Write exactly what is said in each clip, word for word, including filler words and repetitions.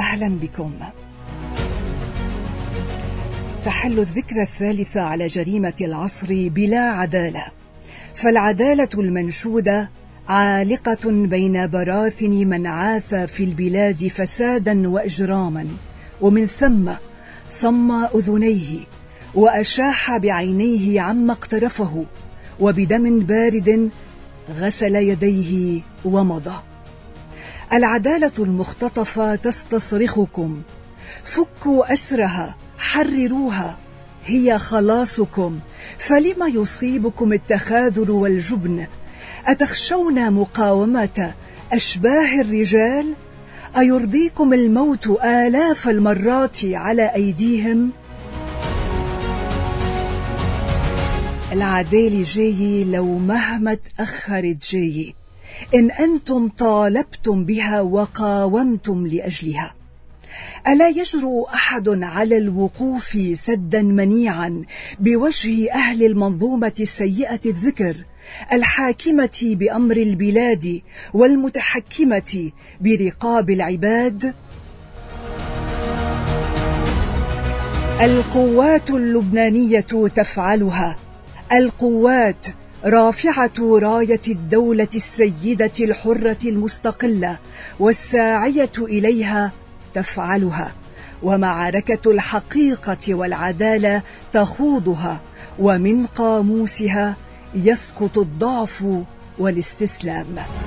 أهلا بكم. تحل الذكرى الثالثة على جريمة العصر بلا عدالة، فالعدالة المنشودة عالقة بين براثن من عاث في البلاد فسادا وإجراما، ومن ثم صم أذنيه وأشاح بعينيه عما اقترفه، وبدم بارد غسل يديه ومضى. العدالة المختطفة تستصرخكم: فكوا أسرها، حرروها، هي خلاصكم، فلما يصيبكم التخاذل والجبن؟ أتخشون مقاومة أشباه الرجال؟ أيرضيكم الموت آلاف المرات على أيديهم؟ العدالة جاي لو مهما تأخرت جاي، إن أنتم طالبتم بها وقاومتم لأجلها. ألا يجرؤ أحد على الوقوف سدا منيعا بوجه أهل المنظومة السيئة الذكر، الحاكمة بأمر البلاد والمتحكمة برقاب العباد؟ القوات اللبنانية تفعلها، القوات رافعة راية الدولة السيدة الحرة المستقلة والساعية إليها تفعلها، ومعركة الحقيقة والعدالة تخوضها، ومن قاموسها يسقط الضعف والاستسلام.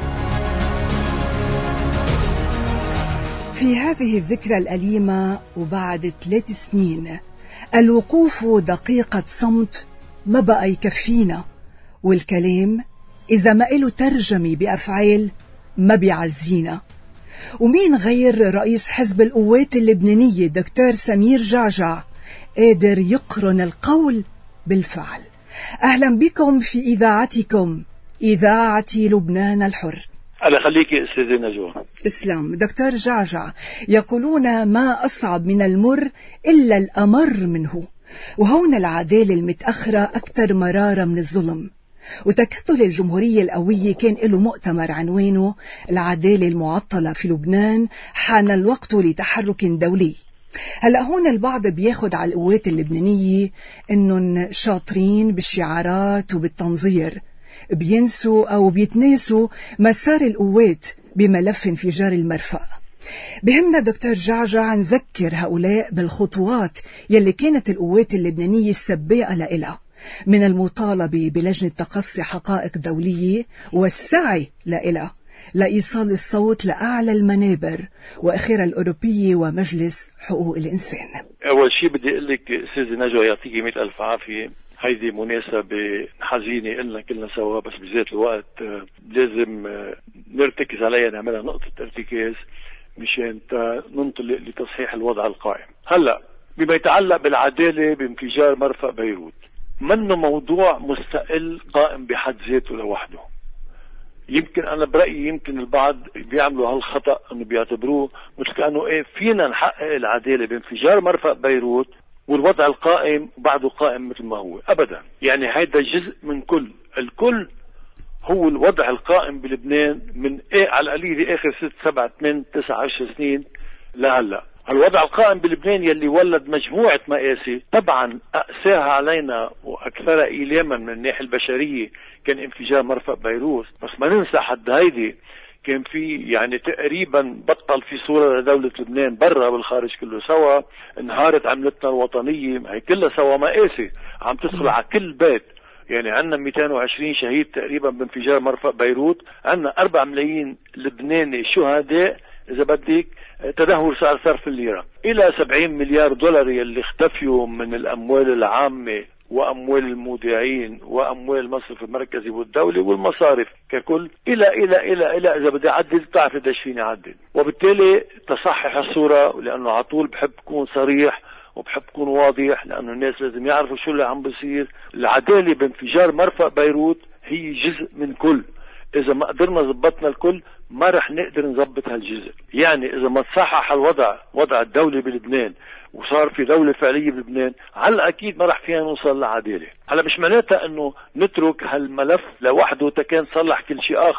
في هذه الذكرى الأليمة وبعد ثلاث سنين الوقوف دقيقة صمت ما بقى يكفينا، والكلام إذا ما إله ترجمة بأفعال ما بيعزينا. ومين غير رئيس حزب القوات اللبنانية دكتور سمير جعجع قادر يقرن القول بالفعل؟ أهلا بكم في إذاعتكم، إذاعة لبنان الحر. الله يخليكي أستاذة نجوى. تسلم. دكتور جعجع، يقولون ما أصعب من المر إلا الأمر منه، وهون العدالة المتأخرة أكثر مرارة من الظلم. وتكتل الجمهورية القوية كان له مؤتمر عنوانه العدالة المعطلة في لبنان، حان الوقت لتحرك دولي. هلأ هون البعض بياخد على القوات اللبنانية إنهم شاطرين بالشعارات وبالتنظير، بينسوا أو بيتناسوا مسار القوات بملف انفجار المرفأ. بهمنا دكتور جعجع نذكر هؤلاء بالخطوات يلي كانت القوات اللبنانية السباقة لإلها، من المطالبة بلجنة تقصي حقائق دولية والسعي لإلها لإيصال الصوت لأعلى المنابر وأخيرا الأوروبية ومجلس حقوق الإنسان. أول شيء بدي أقول لك أستاذة نجوى يعطيكي مئة ألف عافية، هيدي مناسبة حزينة إلنا كلنا سوا، بس بذات الوقت لازم نرتكز عليها، نعملها نقطة ارتكاز مشان ننطلق لتصحيح الوضع القائم. هلأ بما يتعلق بالعدالة بانفجار مرفأ بيروت، منه موضوع مستقل قائم بحد ذاته لوحده. يمكن أنا برأيي يمكن البعض بيعملوا هالخطأ أنه بيعتبروه مثل كأنه إيه فينا نحقق العدالة بانفجار مرفأ بيروت والوضع القائم بعده قائم مثل ما هو. أبدا، يعني هيدا جزء من كل الكل، هو الوضع القائم بلبنان من إيه على القليل آخر ست سبع ثمان تسع عشر سنين لهلا. الوضع القائم بلبنان يلي ولد مجموعة مآسي طبعا أقساها علينا وأكثر إيلاما من الناحية البشرية كان انفجار مرفأ بيروت، بس ما ننسى حد هيدي كان في يعني تقريبا بطل في صورة لدولة لبنان برا بالخارج كله سوا، انهارت عملتنا الوطنية، هي كلها سوا مآسي عم تدخل على كل بيت. يعني عندنا مئتين وعشرين شهيد تقريبا بانفجار مرفأ بيروت، عندنا أربعة ملايين لبناني شهداء، إذا بدك تدهور سعر صرف الليرة، إلى سبعين مليار دولار يلي اختفيوا من الأموال العامة وأموال المودعين وأموال المصرف المركزي والدولي والمصارف ككل، إلى إلى إلى إلى إذا بدي أعدل بتعرف قديش فيني أعدل. وبالتالي تصحح الصورة، لأنه على طول بحب كون صريح وبحب كون واضح، لأنه الناس لازم يعرفوا شو اللي عم بيصير. العدالة بانفجار مرفأ بيروت هي جزء من كل، إذا ما قدرنا زبطنا الكل ما رح نقدر نزبط هالجزء. يعني إذا ما تصحح الوضع وضع الدولة بلبنان وصار في دولة فعلية بلبنان، على أكيد ما رح فينا نوصل لعدالة. هلا مش معناتها أنه نترك هالملف لوحده تكان صلح كل شيء آخر،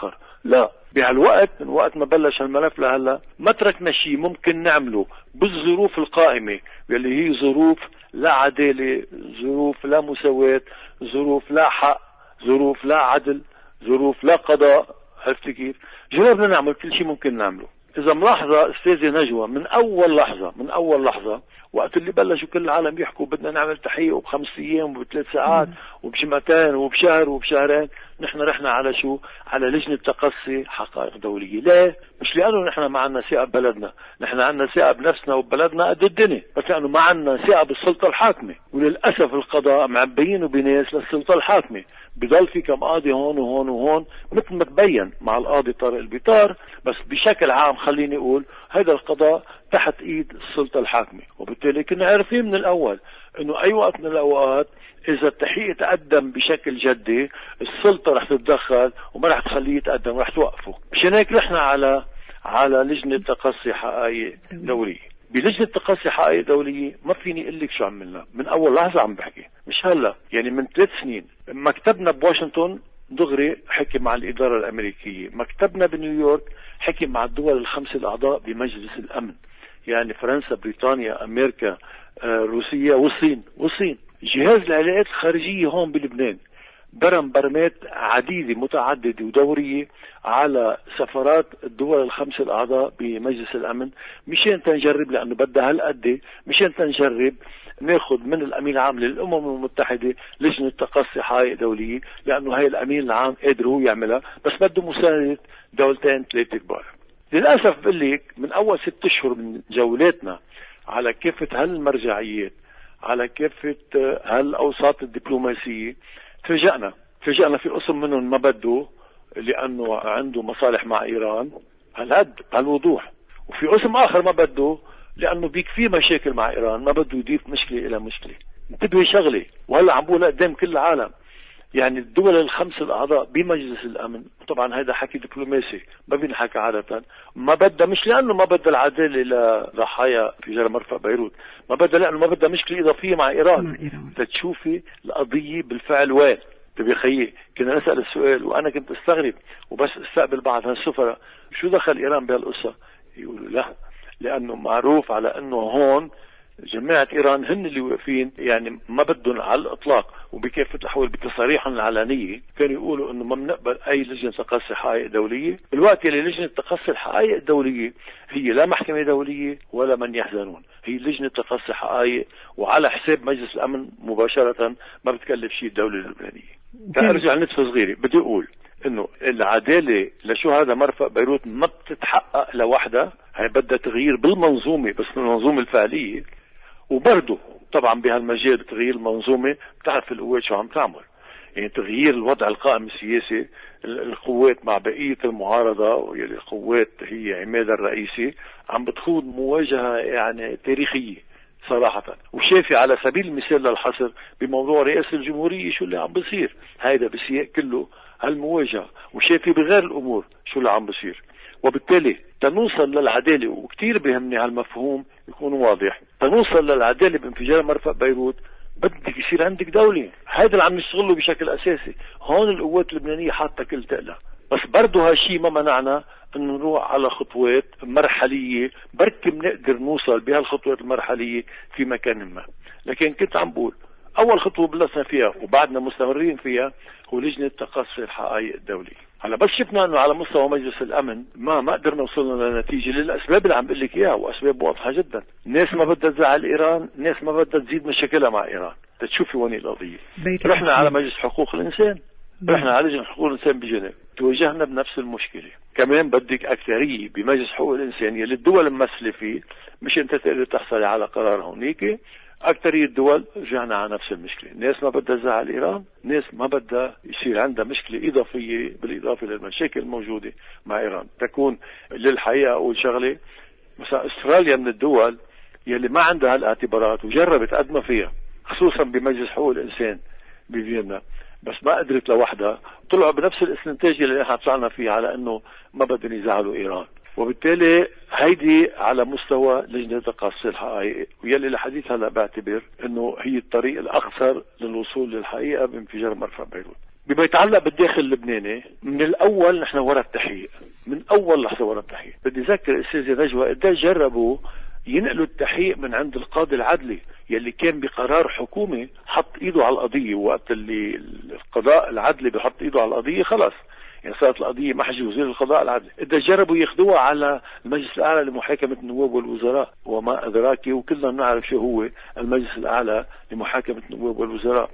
لا، بهالوقت من وقت ما بلش الملف لهلا ما تركنا شيء ممكن نعمله بالظروف القائمة، واللي هي ظروف لا عدالة، ظروف لا مساواة، ظروف لا حق، ظروف لا عدل، ظروف لا قضاء. عرفت كيف؟ جربنا نعمل كل شيء ممكن نعمله. إذا ملاحظة أستاذة نجوى، من أول لحظة من أول لحظة وقت اللي بلشوا كل العالم يحكوا بدنا نعمل تحقيق وبخمس أيام وبثلاث ساعات وبجمعتين وبشهر وبشهرين، نحن رحنا على شو؟ على لجنة تقصي حقائق دولية. ليه؟ مش لأنه نحن ما عنا ثقة ببلدنا، نحن عنا ثقة بنفسنا وببلدنا قد الدنيا، بس لأنه ما عنا ثقة بالسلطة الحاكمة. وللأسف القضاء معبيين بناس للسلطة الحاكمة، بضل في كم قاضي هون وهون وهون مثل ما تبين مع القاضي طارق البيطار، بس بشكل عام خليني أقول هذا القضاء تحت ايد السلطة الحاكمة. وبالتالي كنا عارفين من الاول انه اي وقت من الاوقات اذا التحقيق تقدم بشكل جدي السلطة رح تتدخل وما رح تخليه يتقدم، رح توقفه. مشان هيك رحنا على على لجنة تقصي حقائق دولية. بلجنة تقصي حقائق دولية ما فيني اقول لك شو عملنا من اول لحظة، عم بحكي مش هلا، يعني من ثلاث سنين. مكتبنا بواشنطن دغري حكي مع الإدارة الأمريكية، مكتبنا بنيويورك حكي مع الدول الخمس الأعضاء بمجلس الأمن، يعني فرنسا، بريطانيا، أمريكا، روسيا والصين. والصين جهاز العلاقات الخارجية هون بلبنان برم برمات عديدة متعددة ودورية على سفارات الدول الخمس الأعضاء بمجلس الأمن، مشان تنجرب، لأنه بدها هالقد، مشان تنجرب ناخذ من الأمين العام للأمم المتحدة لجنة تقصي حقائق دولية، لأنه هاي الأمين العام قادر هو يعملها، بس بده مساندة دولتين ثلاثة كبار. للأسف بقول لك من أول ست أشهر من جولاتنا على كافة هالمرجعيات، على كافة هالأوساط الدبلوماسية، تفاجأنا تفاجأنا في قسم منهم ما بده لأنه عنده مصالح مع إيران هالهد هالوضوح، وفي قسم آخر ما بده لأنه بيكفيه مشاكل مع إيران، ما بده يضيف مشكلة إلى مشكلة. انتبهي شغلة، وهلا عم بقولها قدام كل العالم، يعني الدول الخمس الأعضاء بمجلس الأمن، طبعا هذا حكي دبلوماسي ما بينحكى عادة، ما بدها، مش لأنه ما بدها العدالة لضحايا فجر مرفأ بيروت، ما بدها لأنه ما بدها مشكلة إضافية مع إيران, مع إيران. تتشوفي القضية بالفعل وين. تبي خيي كنا نسأل السؤال وأنا كنت استغرب وبس استقبل بعض هالسفراء، شو دخل إيران بهالقصة؟ يقولوا لا، لأنه معروف على أنه هون جماعة إيران هن اللي واقفين، يعني ما بدهم على الإطلاق وبكافة الأحوال بتصاريحهم العلنية كانوا يقولوا أنه ما بنقبل أي لجنة تقصي حقائق دولية. بالوقت اللي لجنة تقصي الحقائق الدولية هي لا محكمة دولية ولا من يحزنون، هي لجنة تقصي حقائق وعلى حساب مجلس الأمن مباشرة، ما بتكلف شيء الدولة اللبنانية. أرجع نتفة صغيرة، بدي أقول انه العدالة لشو هذا مرفأ بيروت ما بتتحقق لوحدها، هي بدها تغيير بالمنظومة، بس المنظومة الفعلية، وبرضه طبعا بهالمجال تغيير المنظومة بتعرف القوات شو عم تعمل، يعني تغيير الوضع القائم السياسي، القوات مع بقية المعارضة واللي القوات هي عمادها الرئيسي عم بتخوض مواجهة يعني تاريخية صراحة. وشايفي على سبيل المثال للحصر بموضوع رئاسة الجمهورية شو اللي عم بصير، هيدا بسياق كله هالمواجهة، وشايفي بغير الأمور شو اللي عم بصير. وبالتالي تنوصل للعدالة، وكتير بيهمني هالمفهوم يكون واضح، تنوصل للعدالة بانفجار مرفأ بيروت بدك يصير عندك دولة. هذا اللي عم نشتغله بشكل أساسي. هون القوات اللبنانية حاطة كل تقلها، بس برضه هالشي ما منعنا انه نروح على خطوات مرحلية، بركي بنقدر نوصل بهالخطوات المرحلية في مكان ما. لكن كنت عم بقول اول خطوة بلشنا فيها وبعدنا مستمرين فيها هو لجنة تقصي الحقائق الدولية. هلا بس شفنا انه على مستوى مجلس الامن ما ما قدرنا وصلنا لنتيجة للاسباب اللي عم بقول لك اياها، واسباب واضحة جدا. الناس ما بدها تزعل ايران، الناس ما بدها تزيد مشاكلها مع ايران. تشوفي وين القضية. رحنا على مجلس حقوق الانسان، رحنا على لجنة حقوق الانسان بجنيف، تواجهنا بنفس المشكلة. كمان بدك اكثرية بمجلس حقوق الانسان يلي الدول ممثلة فيه، مش انت تقدر تحصلي على قرار هونيك. أكثرية الدول رجعنا على نفس المشكلة، الناس ما بدها تزعل إيران، الناس ما بدها يصير عندها مشكلة إضافية بالإضافة للمشاكل الموجودة مع إيران. تكون للحقيقة أول شغلة مثلا أستراليا من الدول يلي ما عندها هالاعتبارات وجربت قد ما فيها، خصوصا بمجلس حقوق الإنسان بفيينا، بس ما قدرت لوحدها، طلعوا بنفس الاستنتاج اللي احنا طلعنا فيه على انه ما بدهم يزعلوا ايران. وبالتالي هيدي على مستوى لجنة تقصي الحقائق، ويلي لحديث هلا بعتبر انه هي الطريق الاقصر للوصول للحقيقة بانفجار مرفأ بيروت. بما يتعلق بالداخل اللبناني، من الأول نحن ورا التحقيق، من أول لحظة ورا التحقيق. بدي أذكر أستاذة نجوى قديش جربوا ينقلوا التحقيق من عند القاضي العدلي يلي كان بقرار حكومي حط إيده على القضية، وقت اللي القضاء العدلي بحط إيده على القضية خلاص يعني صارت القضية محجي وزير القضاء العدلي. إذا جربوا ياخذوها على المجلس الأعلى لمحاكمة النواب والوزراء، وما أدراكي وكلنا نعرف شو هو المجلس الأعلى لمحاكمة النواب والوزراء.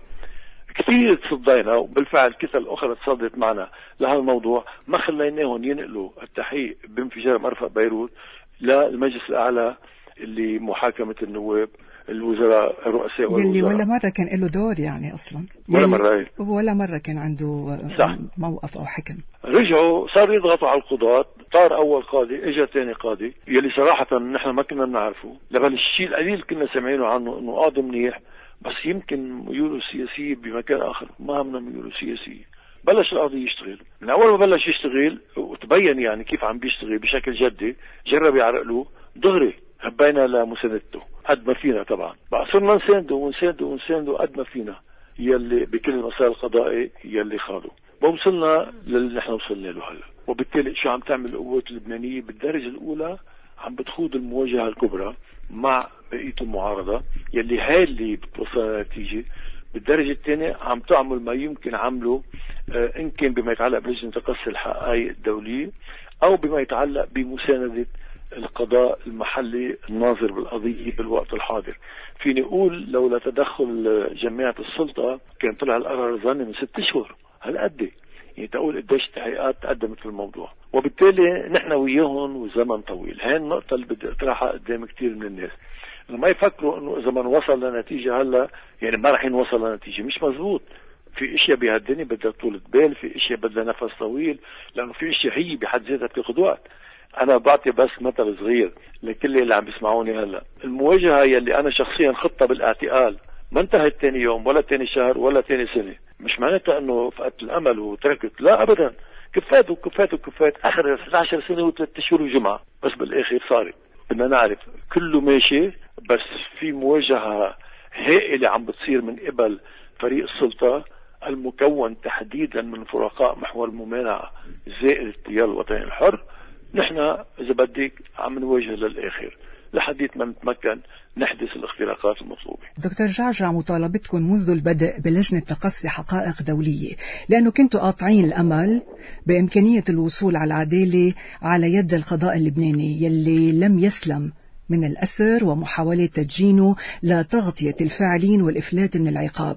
كثير تصدينا، وبالفعل كثل أخرى تصدت معنا لهالموضوع، ما خليناهم ينقلوا التحقيق بانفجار مرفأ بيروت للمجلس الأعلى اللي محاكمة النواب الوزراء الرؤساء والوزراء، يلي ولا مرة كان له دور يعني أصلا، ولا مرة ولا مرة كان عنده صح. موقف أو حكم. رجعوا صاروا يضغطوا على القضاة، طار أول قاضي اجى ثاني قاضي يلي صراحة نحن ما كنا نعرفه، لبل الشيء القليل كنا سمعينه عنه انه قاضي منيح، بس يمكن ميوله سياسية بمكان آخر، ما همنا ميوله سياسية. بلش القاضي يشتغل، من أول ما بلش يشتغل وتبين يعني كيف عم بيشتغل بشكل جدي، جرب يعرقله دغري هبينا لمساندته قد ما فينا. طبعا بقى صرنا نسانده ونسانده ونسانده قد ما فينا، يلي بكل المسائل القضائي يلي خاضوا، ووصلنا للي نحن وصلنا له هلا. وبالتالي شو عم تعمل القوات اللبنانية؟ بالدرجة الأولى عم بتخوض المواجهة الكبرى مع بقية المعارضة يلي هاي اللي بتوصل نتيجة. بالدرجة الثانية عم تعمل ما يمكن عمله آه إن كان بما يتعلق بلجنة تقصي الحقائق الدولية، أو بما يتعلق بمساندة القضاء المحلي الناظر بالقضية بالوقت الحاضر. فيني أقول لولا تدخل جماعة السلطة كان طلع القرار الظني من ست أشهر هالقد، يعني تقول قديش التحقيقات تقدمت في الموضوع. وبالتالي نحن وياهم وزمن طويل. هاي النقطة اللي بدي اطرحها قدام كثير من الناس، ما يفكروا انه اذا ما نوصل لنتيجة هلا يعني ما رح نوصل لنتيجة. مش مزبوط. في اشياء بهالدنيا بدها طولة بال، في اشياء بدها نفس طويل، لانه في اشياء هي بحد ذاتها بتاخذ وقت. انا بعطي بس مثل صغير لكل اللي عم بيسمعوني هلا. المواجهة يلي انا شخصيا خطة بالاعتقال ما انتهت ثاني يوم ولا ثاني شهر ولا ثاني سنة، مش معناتها انه فقدت الامل وتركت، لا ابدا. كفات وكفات وكفات اخر ستة عشر سنة وثلاث اشهر وجمعة، بس بالاخر صارت. بدنا نعرف كله ماشي، بس في مواجهة هائلة عم بتصير من قبل فريق السلطة المكون تحديدا من فرقاء محور الممانعة زائد التيار الوطني الحر. نحن إذا بدك عم نواجه للآخر لحديت ما نتمكن نحدث الاختراقات المطلوبة. دكتور جعجع، مطالبتكم منذ البدء بلجنة تقصي حقائق دولية، لأنه كنتوا قاطعين الأمل بإمكانية الوصول على العدالة على يد القضاء اللبناني يلي لم يسلم من الأسر ومحاولة تدجينه لتغطية الفاعلين والإفلات من العقاب.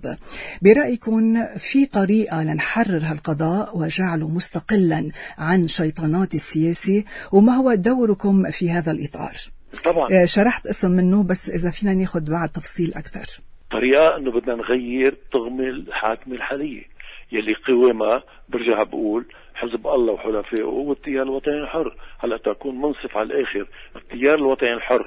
برأيكم في طريقة لنحرر هالقضاء وجعله مستقلا عن شيطانات السياسة، وما هو دوركم في هذا الإطار؟ طبعا شرحت اسم منه، بس إذا فينا ناخد بعد تفصيل أكثر. طريقة أنه بدنا نغير طغمة الحاكمة الحالية يلي قوامها برجع بقول حزب الله وحلفائه والتيار الوطني الحر. هلا تكون منصف على الآخر، التيار الوطني الحر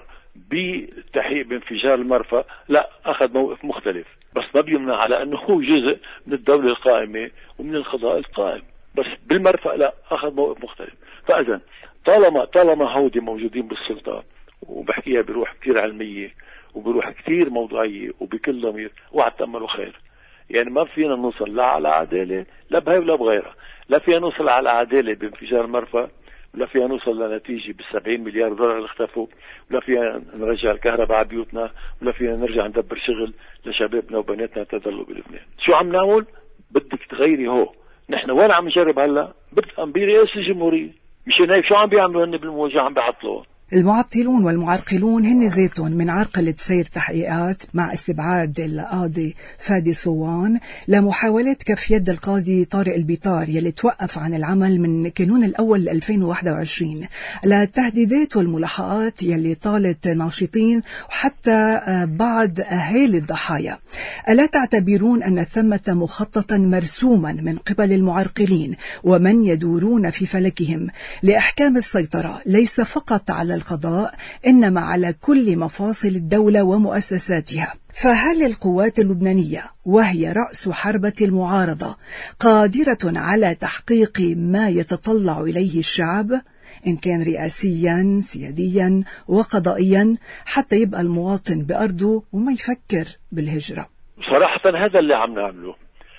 بتحقيق بانفجار المرفأ لا أخذ موقف مختلف، بس ما بيمنع على أنه هو جزء من الدولة القائمة ومن القضاء القائم، بس بالمرفأ لا أخذ موقف مختلف. فإذا طالما طالما هودي موجودين بالسلطة، وبحكيها بروح كثير علمية وبروح كثير موضوعية وبكل ضمير، وعد تأملوا خير. يعني ما فينا نوصل لا على عدالة لا بهاي ولا بغيرها، لا فينا نوصل على عدالة بانفجار مرفأ، ولا فينا نوصل لنتيجة بالسبعين مليار دولار اللي اختفوا، ولا فينا نرجع الكهرباء على بيوتنا، ولا فينا نرجع ندبر شغل لشبابنا وبناتنا تضلوا بلبنان. شو عم نعمل؟ بدك تغيري هو. نحن وين عم نجرب هلا؟ بدءا برئاسة الجمهورية. مشان هيك شو عم بيعملوا هن بالمواجهة؟ عم بيعطلوا. المعطلون والمعرقلون هن زيتون من عرقلة سير تحقيقات مع استبعاد القاضي فادي صوان لمحاولة كف يد القاضي طارق البيطار يلي توقف عن العمل من كانون الأول ألفين وواحد وعشرين، للتهديدات والملاحقات يلي طالت ناشطين وحتى بعض أهالي الضحايا. ألا تعتبرون أن ثمة مخططا مرسوما من قبل المعرقلين ومن يدورون في فلكهم لإحكام السيطرة ليس فقط على القضاء إنما على كل مفاصل الدولة ومؤسساتها؟ فهل القوات اللبنانية وهي رأس حربة المعارضة قادرة على تحقيق ما يتطلع إليه الشعب إن كان رئاسيا سياديا وقضائيا حتى يبقى المواطن بأرضه وما يفكر بالهجرة؟ صراحة هذا اللي عم نعمله.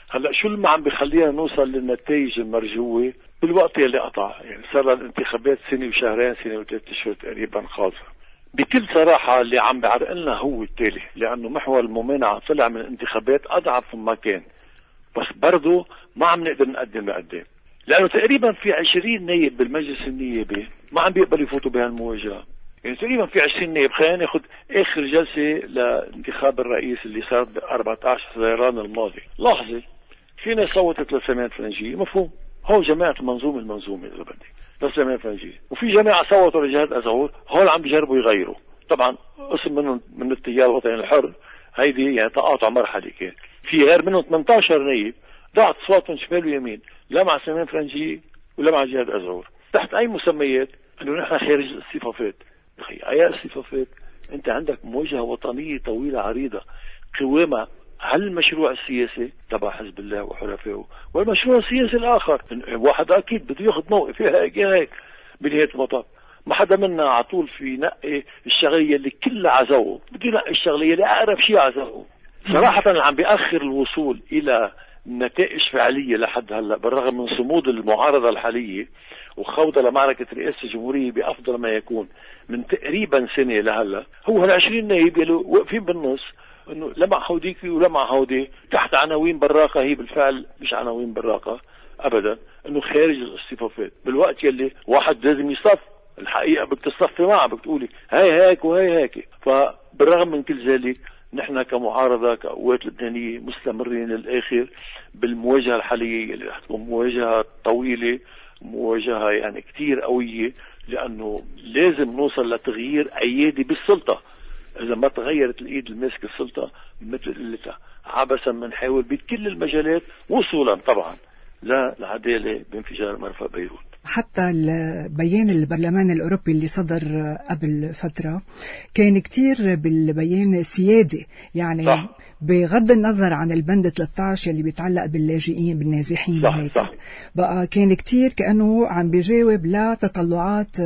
هلا شو اللي ما عم بيخلينا نوصل للنتائج المرجوة بالوقت يلي قطع؟ يعني صار الانتخابات سنة وشهرين، سنة وثلاث اشهر تقريبا خالصة. بكل صراحة اللي عم بعرقلنا هو التالي، لأنه محور الممانعة طلع من الانتخابات أضعف ما كان، بس برضه ما عم نقدر نقدم لقدام، لأنه تقريبا في عشرين نايب بالمجلس النيابي ما عم بيقبل يفوتوا بهالمواجهة. يعني تقريبا في عشرين نايب. خلينا ناخذ آخر جلسة لانتخاب الرئيس اللي صارت ب أربعة عشر فبراير الماضي، لحظة في ناس صوتت لسليمان فرنجية، مفهوم، هو جماعة المنظومة المنظومة إذا بدي لسليمان فرنجية، وفي جماعة صوتوا لجهاد أزعور، هول عم بيجربوا يغيروا. طبعا قسم منهم من التيار الوطني الحر، هيدي يعني تقاطع مرحلي كان. في غير منهم ثمانية عشر نايب ضاعت اصواتهم شمال ويمين، لا مع سليمان فرنجية ولا مع جهاد أزعور، تحت أي مسميات؟ إنه نحن خارج الاصطفافات. أخي أي اصطفافات؟ أنت عندك مواجهة وطنية طويلة عريضة قوامها هل المشروع السياسي تبع حزب الله وحلفائه والمشروع السياسي الآخر. واحد أكيد بده ياخذ موقف هيك هيك بنهاية المطاف. ما حدا منا على طول في نقي الشغلية اللي كلها عزوه، بده ينقي الشغلية اللي أقرب شيء عزوه. صراحة عم بيأخر الوصول إلى نتائج فعلية لحد هلا، بالرغم من صمود المعارضة الحالية وخوضها لمعركة رئاسة الجمهورية بأفضل ما يكون من تقريبا سنة لهلا. هو هالعشرين نايب يلي واقفين بالنص، انه لا مع هوديكي ولا مع هودي، تحت عناوين براقة هي بالفعل مش عناوين براقة ابدا، انه خارج الاصطفافات، بالوقت يلي واحد لازم يصف. الحقيقة بدك تصفي معه، بدك تقولي هاي هيك وهي هيك. فبالرغم من كل ذلك نحن كمعارضة كقوات لبنانية مستمرين للآخر بالمواجهة الحالية اللي رح تكون مواجهة طويلة، مواجهة يعني كتير قوية، لأنه لازم نوصل لتغيير أيادي بالسلطة. إذا ما تغيرت الإيد الماسكة السلطة مثل قلتها عبثا بنحاول بكل المجالات وصولا طبعا للعدالة بانفجار مرفأ بيروت. حتى البيان البرلمان الأوروبي اللي صدر قبل فترة كان كتير بالبيان سيادي، يعني صح. بغض النظر عن البند ثلاثة عشر اللي بيتعلق باللاجئين بالنازحين، صح صح. بقى كان كتير كأنه عم بيجاوب لتطلعات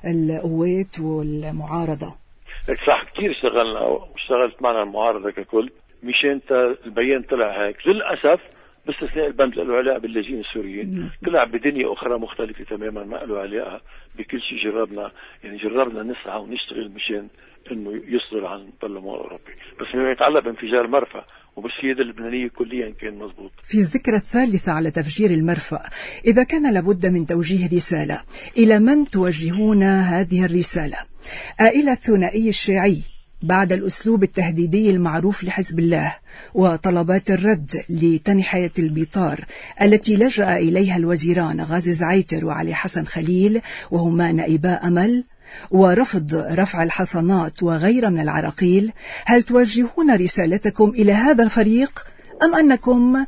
القوات والمعارضة. صح، كتير اشتغلنا واشتغلت معنا المعارضة ككل مشان البيان طلع هيك. للأسف باستثناء البند له علاقة باللاجئين السوريين طلع بدنيا أخرى مختلفة تماما ما له علاقة بكل شيء. جربنا يعني جربنا نسعى ونشتغل مشان إنه يصدر عن البرلمان الأوروبي، بس فيما يتعلق بانفجار مرفأ وبالسيادة اللبنانية كليا كان مزبوط. في الذكرى الثالثة على تفجير المرفأ، إذا كان لابد من توجيه رسالة، إلى من توجهون هذه الرسالة؟ إلى الثنائي الشيعي بعد الأسلوب التهديدي المعروف لحزب الله وطلبات الرد لتنحية البيطار التي لجأ إليها الوزيران غازي زعيتر وعلي حسن خليل وهما نائبا أمل، ورفض رفع الحصانات وغير من العراقيل؟ هل توجهون رسالتكم إلى هذا الفريق أم أنكم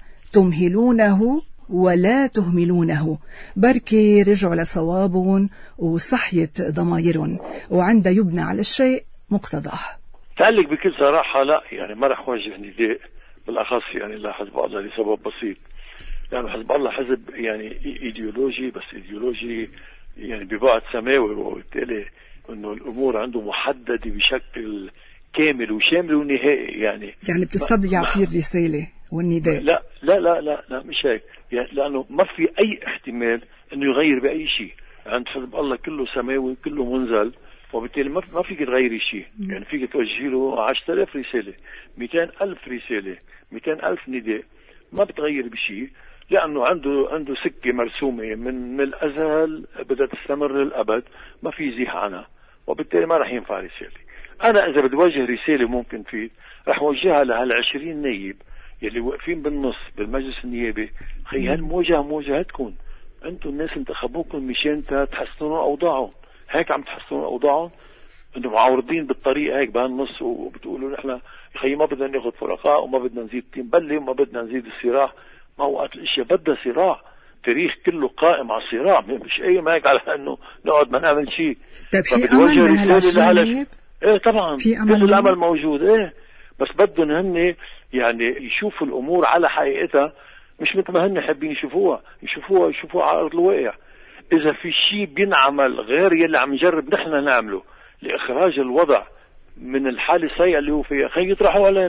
تمهلونه ولا تهملونه؟ بركي رجعوا لصواب وصحية ضماير وعند يبنى على الشيء مقتضاه. تعلق بكل صراحة لا، يعني ما رح وجه نداء بالأخص يعني لحزب الله لسبب بسيط، لأنه يعني حزب الله حزب يعني إيديولوجي، بس إيديولوجي يعني ببعد سماوي، وبالتالي إنه الأمور عنده محددة بشكل كامل وشامل ونهائي. يعني يعني بتستضيع فيه الرسالة والنداء؟ لا لا لا لا لا مش هيك، يعني لأنه ما في أي احتمال إنه يغير بأي شيء. عند حزب الله كله سماوي كله منزل، وبالتالي ما ما فيك تغيري شيء. يعني فيك توجهي له عشرة آلاف رسالة، مئتين ألف رسالة، مئتين ألف نداء، ما بتغير بشيء، لأنه عنده عنده سكة مرسومة من الأزل بدها تستمر للأبد، ما في زيح عنها، وبالتالي ما رح ينفع رسالة. أنا إذا بدي وجه رسالة ممكن فيه رح وجهها لهالعشرين نايب يلي واقفين بالنص بالمجلس النيابي. خي هالمواجهة مواجهتكم، أنتم الناس انتخبوكم مشان تحسنوا أوضاعهم، هيك عم تحسنوا أوضاعهم؟ انتم معورضين بالطريقة هيك بهالنص وبتقولوا نحن خي ما بدنا ناخذ فرقاء وما بدنا نزيد تيم بلي وما بدنا نزيد الصراع. ما وقت الاشياء بدها صراع، تاريخ كله قائم على الصراع، مش قايم هيك على انه نقعد ما نعمل شيء. طيب في امل من هالعشرين؟ ايه طبعا في امل، كل الامل موجود، ايه بس بدهم هن يعني يشوفوا الامور على حقيقتها، مش مثل ما هن حابين يشوفوها، يشوفوها يشوفوها على ارض الواقع. إذا في شيء بينعمل غير يلي عم نجرب نحن نعمله لإخراج الوضع من الحالة السيئة اللي هو فيها، خي يطرحوا علينا.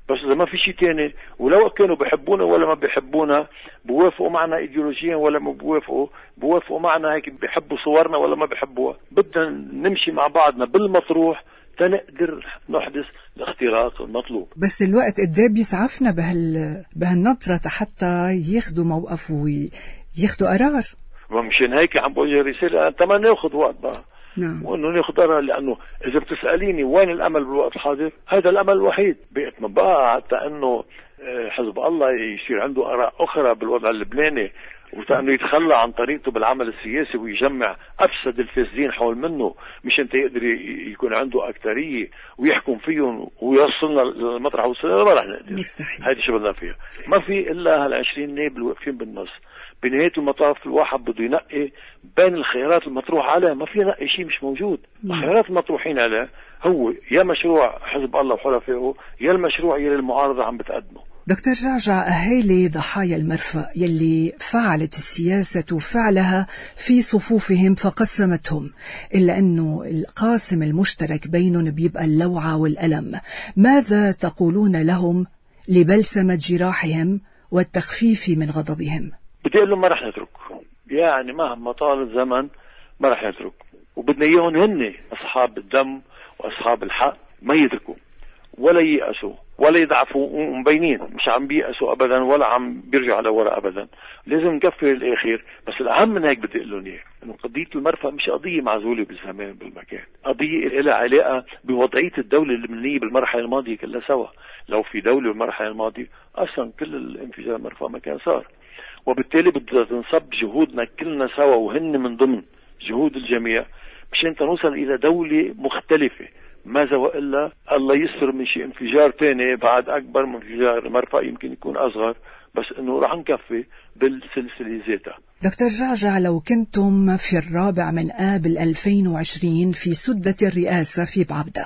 بس إذا ما في شيء تاني، ولو كانوا بيحبونا ولا ما بيحبونا، بوافقوا معنا ايديولوجيا ولا ما بوافقوا، بوافقوا معنا هيك بيحبوا صورنا ولا ما بيحبوها، بدنا نمشي مع بعضنا بالمطروح تنقدر نحدث الاختراق المطلوب. بس الوقت قد بيسعفنا بهال بهالنطرة حتى ياخذوا موقف وياخذوا قرار. ومشان هيك عم بوجه رسالة أتمنى ناخذ وقت بقى. نعم. وانه ناخذ قرار، لانه اذا بتساليني وين الامل بالوقت الحاضر، هذا الامل الوحيد. بقت ما بقى حتى انه حزب الله يصير عنده اراء اخرى بالوضع اللبناني، وانه يتخلى عن طريقته بالعمل السياسي ويجمع افسد الفاسدين حول منه مشان يقدر يكون عنده اكثريه ويحكم فيهم ويوصلنا للمطرح وصلنا، ما رح نقدر. مستحيل. هيدي شو بدنا فيها. ما في الا هالعشرين نائب اللي واقفين بالنص. بنهاية المطاف الواحد بده ينقي بين الخيارات المطروح عليه، ما في نقي شيء مش موجود. الخيارات المطروحين عليه هو يا مشروع حزب الله وحلفائه، يا المشروع يلي المعارضة عم بتقدمه. دكتور جعجع، أهالي ضحايا المرفأ يلي فعلت السياسة فعلها في صفوفهم فقسمتهم، إلا أنه القاسم المشترك بينهم بيبقى اللوعة والألم، ماذا تقولون لهم لبلسمة جراحهم والتخفيف من غضبهم؟ بدي اقول لهم ما رح نترك، يعني مهما طال الزمن ما رح نترك، وبدنا اياهم هن اصحاب الدم واصحاب الحق ما يتركوا ولا ييأسوا ولا يضعفوا، ومبينين مش عم بيأسوا ابدا ولا عم بيرجعوا لورا ابدا. لازم نكفي الاخير. بس الاهم من هيك بدي اقول لهم اياه انه قضيه المرفأ مش قضيه معزوله بالزمان بالمكان، قضيه لها علاقه بوضعيه الدوله اللبنانيه بالمرحله الماضيه كلها سوا. لو في دوله بالمرحله الماضيه اصلا كل الانفجار المرفأ ما كان صار، وبالتالي بدنا تنصب جهودنا كلنا سوا وهن من ضمن جهود الجميع مشان نوصل الى دولة مختلفة. ماذا وإلا الله يسر من شيء انفجار تاني بعد اكبر من انفجار مرفأ، يمكن يكون اصغر، بس انه رح نكفي بالسلسلة ذاتها. دكتور جعجع، لو كنتم في الرابع من آب ألفين وعشرين في سدة الرئاسة في بعبدة،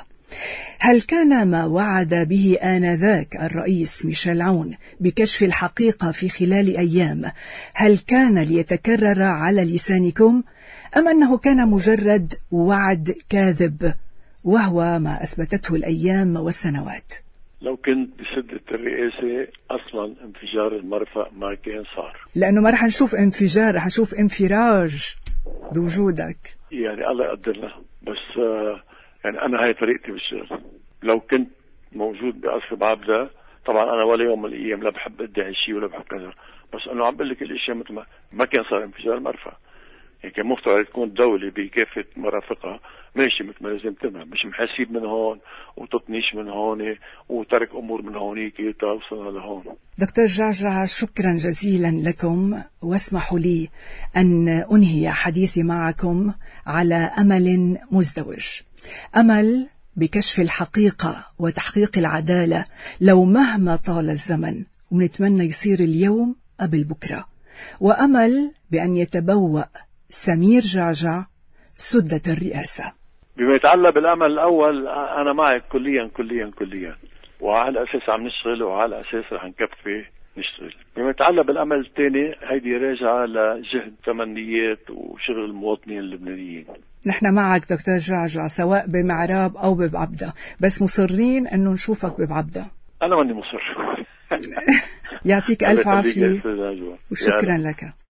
هل كان ما وعد به آنذاك الرئيس ميشيل عون بكشف الحقيقة في خلال أيام، هل كان ليتكرر على لسانكم، أم أنه كان مجرد وعد كاذب وهو ما أثبتته الأيام والسنوات؟ لو كنت بسدة الرئاسة أصلا انفجار المرفأ ما كان صار، لأنه ما رح نشوف انفجار، رح نشوف انفراج بوجودك. يعني الله يقدرنا. بس آه يعني أنا هاي طريقتي بالشغل. لو كنت موجود بقصر بعبدة، طبعا أنا ولا يوم من الأيام لا بحب أدعي شيء ولا بحب كذا، بس أنه عم بقول لك الأشياء مثل ما ما كان صار انفجار مرفأ. يعني كان مفترض تكون دولة بكافة مرافقها ماشي مثل ما لازم تمام، مش محاسيب من هون وتطنيش من هون وترك أمور من هونيك توصلنا لهون. دكتور جعجع، شكرا جزيلا لكم، واسمحوا لي أن أنهي حديثي معكم على أمل مزدوج، أمل بكشف الحقيقة وتحقيق العدالة لو مهما طال الزمن، ونتمنى يصير اليوم قبل بكرة، وأمل بأن يتبوأ سمير جعجع سدة الرئاسة. بما يتعلق بالأمل الأول، أنا معك كليا كليا كليا، وعلى الأساس عم نشتغل وعلى الأساس رح نكفي نشتغل. بما يتعلق بالأمل الثاني، هيدي راجعة لجهد تمنيات وشغل المواطنين اللبنانيين. نحن معك دكتور جعجع سواء بمعراب أو ببعبدة، بس مصرين أنه نشوفك ببعبدة. أنا ماني مصر. يعطيك ألف عافية وشكرا لك.